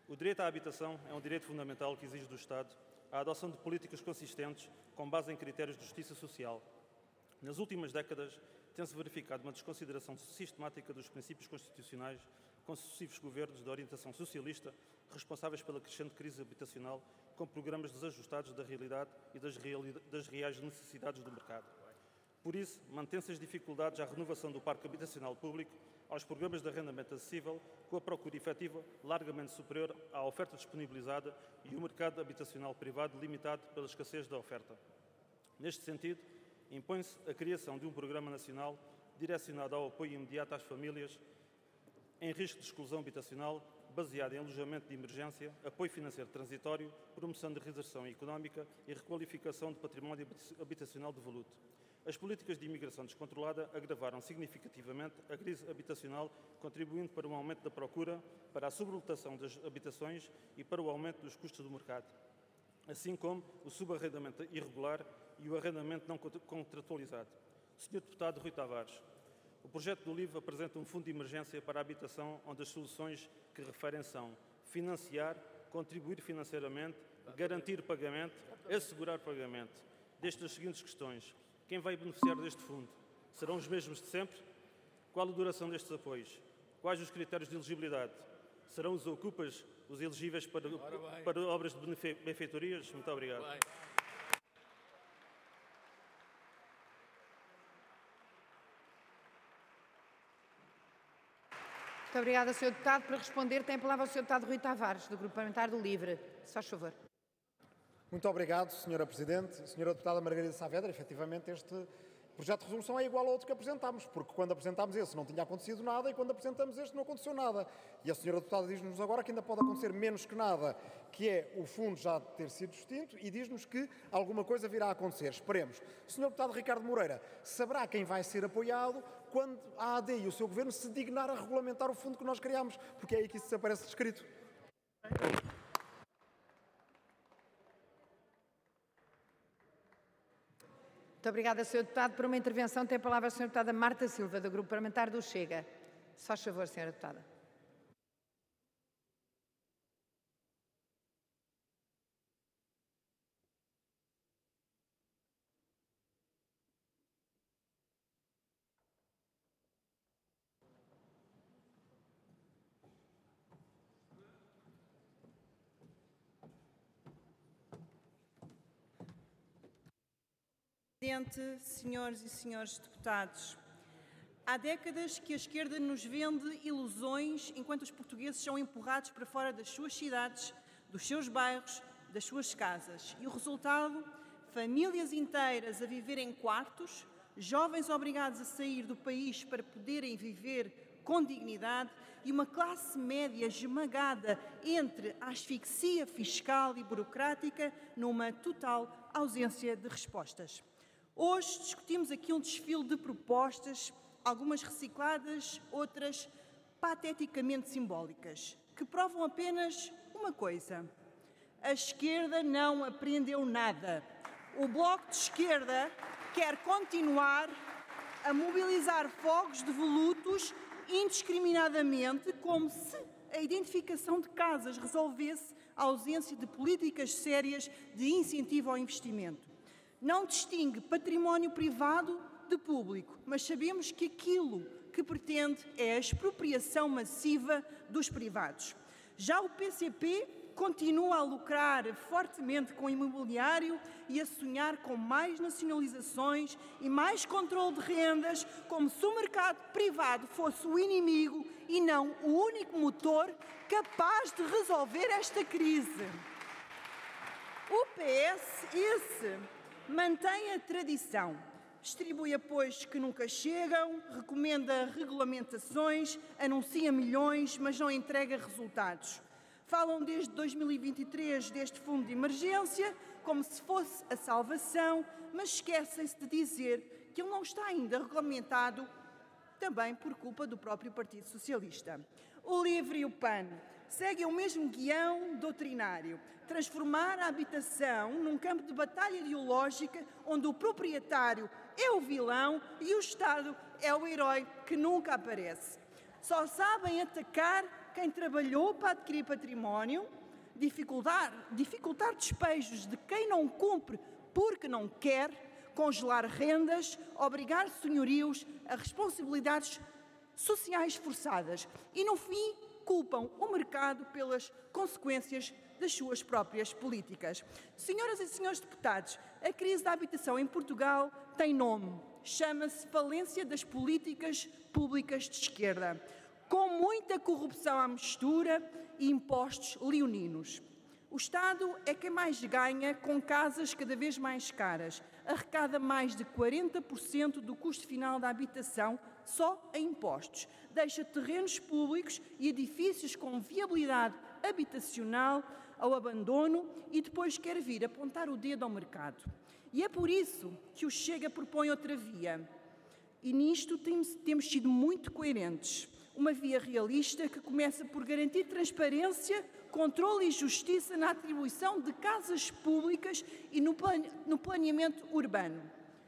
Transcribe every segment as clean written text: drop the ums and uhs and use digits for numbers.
O direito à habitação é um direito fundamental que exige do Estado a adoção de políticas consistentes com base em critérios de justiça social. Nas últimas décadas, tem-se verificado uma desconsideração sistemática dos princípios constitucionais com sucessivos governos de orientação socialista responsáveis pela crescente crise habitacional, com programas desajustados da realidade e das reais necessidades do mercado. Por isso, mantém-se as dificuldades à renovação do parque habitacional público, aos programas de arrendamento acessível, com a procura efetiva largamente superior à oferta disponibilizada e o mercado habitacional privado limitado pela escassez da oferta. Neste sentido, impõe-se a criação de um programa nacional direcionado ao apoio imediato às famílias em risco de exclusão habitacional, baseado em alojamento de emergência, apoio financeiro transitório, promoção de reinserção económica e requalificação de património habitacional devoluto. As políticas de imigração descontrolada agravaram significativamente a crise habitacional, contribuindo para um aumento da procura, para a sobrelotação das habitações e para o aumento dos custos do mercado, assim como o subarrendamento irregular e o arrendamento não contratualizado. Sr. Deputado Rui Tavares, o projeto do LIVRE apresenta um fundo de emergência para a habitação, onde as soluções que referem são financiar, contribuir financeiramente, garantir pagamento, assegurar pagamento. Destas as seguintes questões. Quem vai beneficiar deste fundo? Serão os mesmos de sempre? Qual a duração destes apoios? Quais os critérios de elegibilidade? Serão os ocupas os elegíveis para obras de benfeitorias? Muito obrigado. Muito obrigada, Sr. Deputado. Para responder, tem a palavra o Sr. Deputado Rui Tavares, do Grupo Parlamentar do LIVRE. Se faz favor. Muito obrigado, Sra. Presidente. Sra. Deputada Margarida Saavedra, efetivamente este projeto de resolução é igual ao outro que apresentámos, porque quando apresentámos esse não tinha acontecido nada e quando apresentamos este não aconteceu nada. E a Sra. Deputada diz-nos agora que ainda pode acontecer menos que nada, que é o fundo já ter sido extinto, e diz-nos que alguma coisa virá a acontecer. Esperemos. Sr. Deputado Ricardo Moreira, saberá quem vai ser apoiado quando a AD e o seu Governo se dignar a regulamentar o fundo que nós criámos, porque é aí que isso aparece descrito. Muito obrigada, Sr. Deputado. Por uma intervenção tem a palavra a Sra. Deputada Marta Silva, do Grupo Parlamentar do Chega. Se faz favor, Sra. Deputada. Presidente, senhoras e senhores deputados, há décadas que a esquerda nos vende ilusões enquanto os portugueses são empurrados para fora das suas cidades, dos seus bairros, das suas casas. E o resultado? Famílias inteiras a viver em quartos, jovens obrigados a sair do país para poderem viver com dignidade e uma classe média esmagada entre a asfixia fiscal e burocrática numa total ausência de respostas. Hoje discutimos aqui um desfile de propostas, algumas recicladas, outras pateticamente simbólicas, que provam apenas uma coisa: a esquerda não aprendeu nada. O Bloco de Esquerda quer continuar a mobilizar fogos devolutos indiscriminadamente, como se a identificação de casas resolvesse a ausência de políticas sérias de incentivo ao investimento. Não distingue património privado de público, mas sabemos que aquilo que pretende é a expropriação massiva dos privados. Já o PCP continua a lucrar fortemente com o imobiliário e a sonhar com mais nacionalizações e mais controle de rendas, como se o mercado privado fosse o inimigo e não o único motor capaz de resolver esta crise. O PS, mantém a tradição, distribui apoios que nunca chegam, recomenda regulamentações, anuncia milhões, mas não entrega resultados. Falam desde 2023 deste fundo de emergência, como se fosse a salvação, mas esquecem-se de dizer que ele não está ainda regulamentado, também por culpa do próprio Partido Socialista. O LIVRE e o PAN seguem o mesmo guião doutrinário: transformar a habitação num campo de batalha ideológica onde o proprietário é o vilão e o Estado é o herói que nunca aparece. Só sabem atacar quem trabalhou para adquirir património, dificultar despejos de quem não cumpre porque não quer, congelar rendas, obrigar senhorios a responsabilidades sociais forçadas e, no fim, culpam o mercado pelas consequências das suas próprias políticas. Senhoras e senhores deputados, a crise da habitação em Portugal tem nome. Chama-se falência das políticas públicas de esquerda, com muita corrupção à mistura e impostos leoninos. O Estado é quem mais ganha com casas cada vez mais caras. Arrecada mais de 40% do custo final da habitação só em impostos. Deixa terrenos públicos e edifícios com viabilidade habitacional ao abandono e depois quer vir apontar o dedo ao mercado. E é por isso que o Chega propõe outra via. E nisto temos sido muito coerentes. Uma via realista que começa por garantir transparência, controle e justiça na atribuição de casas públicas e no planeamento urbano.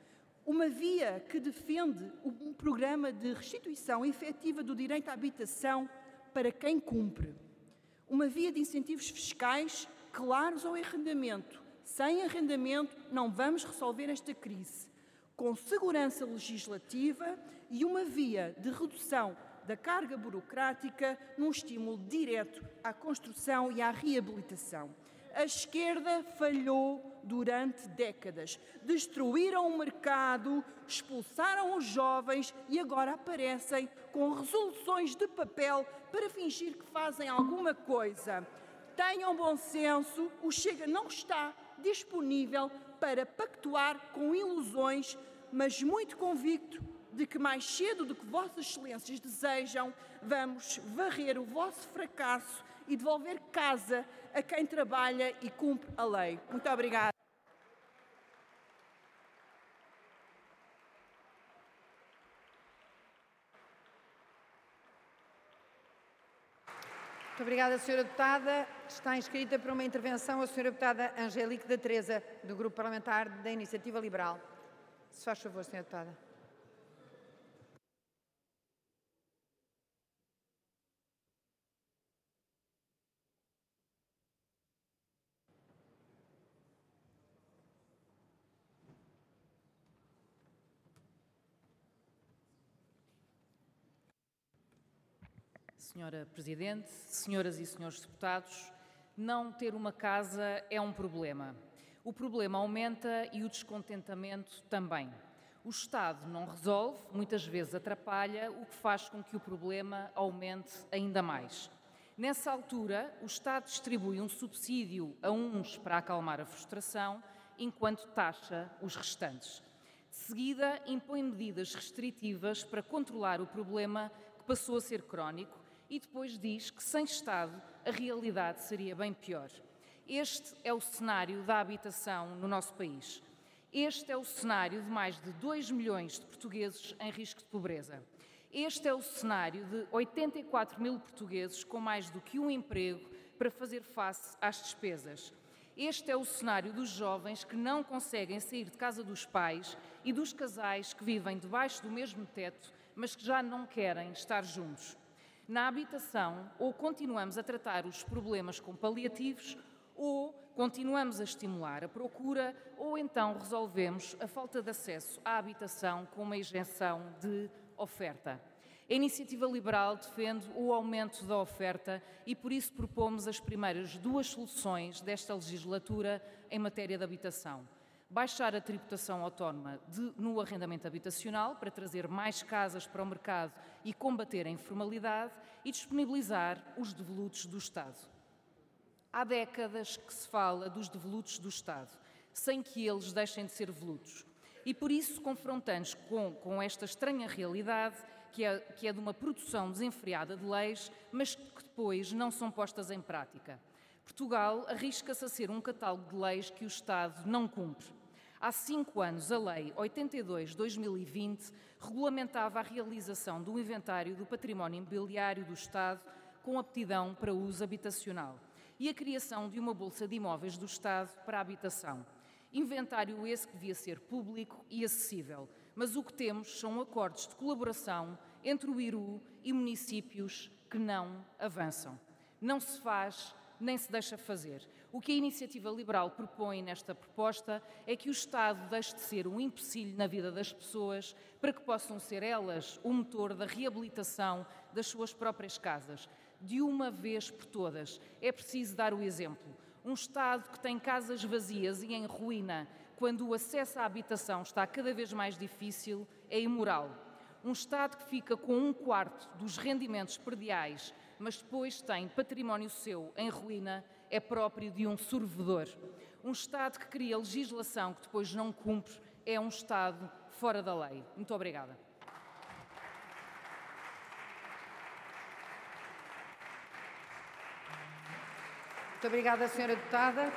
Uma via que defende um programa de restituição efetiva do direito à habitação para quem cumpre. Uma via de incentivos fiscais claros ao arrendamento. Sem arrendamento não vamos resolver esta crise. Com segurança legislativa e uma via de redução da carga burocrática num estímulo direto à construção e à reabilitação. A esquerda falhou durante décadas. Destruíram o mercado, expulsaram os jovens e agora aparecem com resoluções de papel para fingir que fazem alguma coisa. Tenham bom senso, o Chega não está disponível para pactuar com ilusões, mas muito convicto de que mais cedo do que Vossas Excelências desejam, vamos varrer o vosso fracasso e devolver casa a quem trabalha e cumpre a lei. Muito obrigada. Muito obrigada, Sra. Deputada. Está inscrita para uma intervenção a Sra. Deputada Angélique da Teresa, do Grupo Parlamentar da Iniciativa Liberal. Se faz favor, Sra. Deputada. Senhora Presidente, senhoras e senhores deputados, não ter uma casa é um problema. O problema aumenta e o descontentamento também. O Estado não resolve, muitas vezes atrapalha, o que faz com que o problema aumente ainda mais. Nessa altura, o Estado distribui um subsídio a uns para acalmar a frustração, enquanto taxa os restantes. De seguida, impõe medidas restritivas para controlar o problema que passou a ser crónico e depois diz que, sem Estado, a realidade seria bem pior. Este é o cenário da habitação no nosso país. Este é o cenário de mais de 2 milhões de portugueses em risco de pobreza. Este é o cenário de 84 mil portugueses com mais do que um emprego para fazer face às despesas. Este é o cenário dos jovens que não conseguem sair de casa dos pais e dos casais que vivem debaixo do mesmo teto, mas que já não querem estar juntos. Na habitação, ou continuamos a tratar os problemas com paliativos, ou continuamos a estimular a procura, ou então resolvemos a falta de acesso à habitação com uma isenção de oferta. A Iniciativa Liberal defende o aumento da oferta e por isso propomos as primeiras 2 soluções desta legislatura em matéria de habitação. Baixar a tributação autónoma no arrendamento habitacional para trazer mais casas para o mercado e combater a informalidade e disponibilizar os devolutos do Estado. Há décadas que se fala dos devolutos do Estado, sem que eles deixem de ser volutos. E por isso confrontamos com esta estranha realidade, que é de uma produção desenfreada de leis, mas que depois não são postas em prática. Portugal arrisca-se a ser um catálogo de leis que o Estado não cumpre. Há 5 anos, a Lei 82/2020 regulamentava a realização do inventário do património imobiliário do Estado com aptidão para uso habitacional e a criação de uma Bolsa de Imóveis do Estado para a habitação. Inventário esse que devia ser público e acessível, mas o que temos são acordos de colaboração entre o IRU e municípios que não avançam. Não se faz, nem se deixa fazer. O que a Iniciativa Liberal propõe nesta proposta é que o Estado deixe de ser um empecilho na vida das pessoas para que possam ser elas o motor da reabilitação das suas próprias casas. De uma vez por todas, é preciso dar o exemplo. Um Estado que tem casas vazias e em ruína, quando o acesso à habitação está cada vez mais difícil, é imoral. Um Estado que fica com 1/4 dos rendimentos prediais, mas depois tem património seu em ruína, é próprio de um sorvedor. Um Estado que cria legislação que depois não cumpre é um Estado fora da lei. Muito obrigada. Muito obrigada, Sra. Deputada.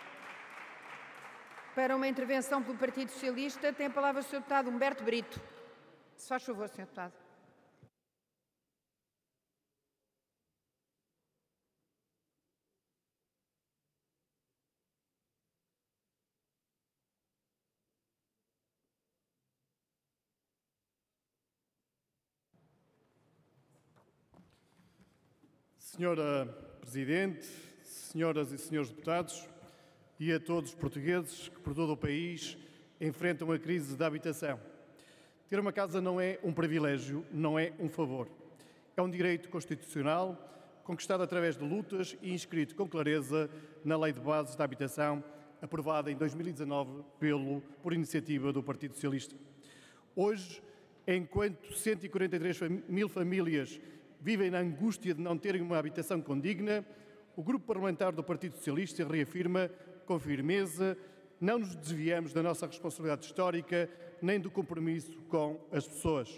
Para uma intervenção pelo Partido Socialista, tem a palavra o Sr. Deputado Humberto Brito. Se faz favor, Sr. Deputado. Senhora Presidente, senhoras e senhores deputados e a todos os portugueses que por todo o país enfrentam a crise da habitação. Ter uma casa não é um privilégio, não é um favor. É um direito constitucional conquistado através de lutas e inscrito com clareza na Lei de Bases da Habitação, aprovada em 2019 por iniciativa do Partido Socialista. Hoje, enquanto 143 mil famílias vivem na angústia de não terem uma habitação condigna, o Grupo Parlamentar do Partido Socialista reafirma com firmeza: não nos desviamos da nossa responsabilidade histórica nem do compromisso com as pessoas.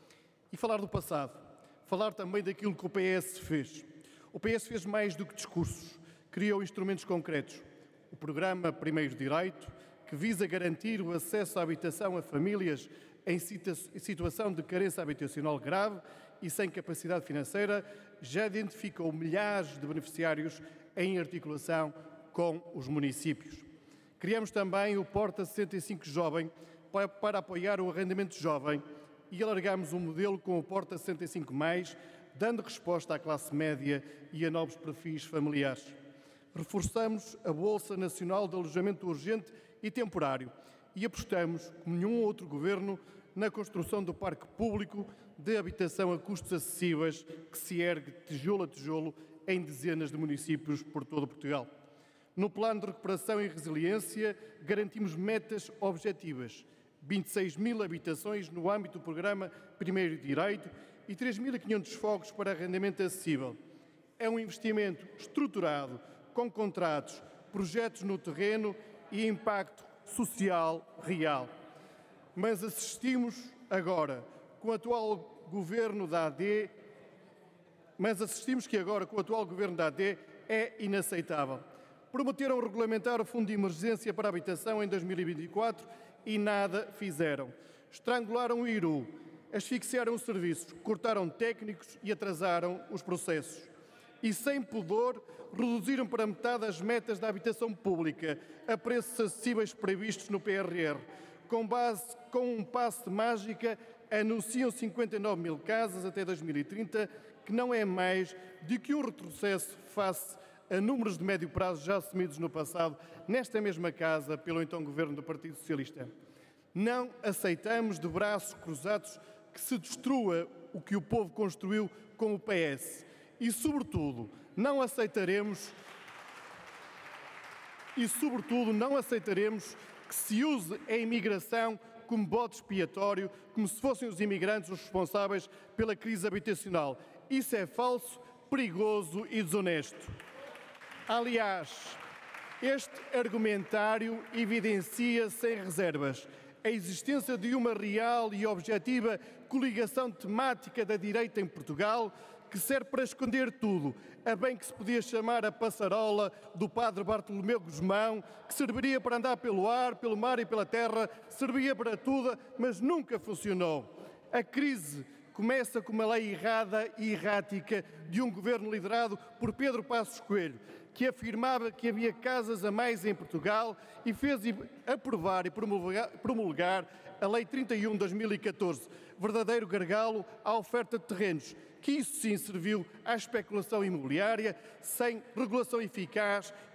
E falar do passado, falar também daquilo que o PS fez. O PS fez mais do que discursos, criou instrumentos concretos. O programa Primeiro Direito, que visa garantir o acesso à habitação a famílias em situação de carência habitacional grave e sem capacidade financeira, já identificou milhares de beneficiários em articulação com os municípios. Criamos também o Porta 65 Jovem para apoiar o arrendamento jovem e alargamos o modelo com o Porta 65+, dando resposta à classe média e a novos perfis familiares. Reforçamos a Bolsa Nacional de Alojamento Urgente e Temporário e apostamos, como nenhum outro governo, na construção do parque público de habitação a custos acessíveis que se ergue tijolo a tijolo em dezenas de municípios por todo Portugal. No plano de recuperação e resiliência, garantimos metas objetivas: 26 mil habitações no âmbito do programa Primeiro Direito e 3.500 fogos para arrendamento acessível. É um investimento estruturado, com contratos, projetos no terreno e impacto social real. Mas assistimos agora, com o atual governo da AD, é inaceitável. Prometeram regulamentar o Fundo de Emergência para a Habitação em 2024 e nada fizeram. Estrangularam o IRU, asfixiaram os serviços, cortaram técnicos e atrasaram os processos. E, sem pudor, reduziram para metade as metas da habitação pública a preços acessíveis previstos no PRR. Com um passe de mágica, anunciam 59 mil casas até 2030, que não é mais do que um retrocesso face a números de médio prazo já assumidos no passado, nesta mesma casa, pelo então Governo do Partido Socialista. Não aceitamos de braços cruzados que se destrua o que o povo construiu com o PS. E, sobretudo, não aceitaremos que se use a imigração como bode expiatório, como se fossem os imigrantes os responsáveis pela crise habitacional. Isso é falso, perigoso e desonesto. Aliás, este argumentário evidencia sem reservas a existência de uma real e objetiva coligação temática da direita em Portugal que serve para esconder tudo, a bem que se podia chamar a passarola do padre Bartolomeu Guzmão, que serviria para andar pelo ar, pelo mar e pela terra, servia para tudo, mas nunca funcionou. A crise começa com uma lei errada e errática de um governo liderado por Pedro Passos Coelho, que afirmava que havia casas a mais em Portugal e fez aprovar e promulgar a Lei 31 de 2014, verdadeiro gargalo à oferta de terrenos, que isso sim serviu à especulação imobiliária, sem regulação eficaz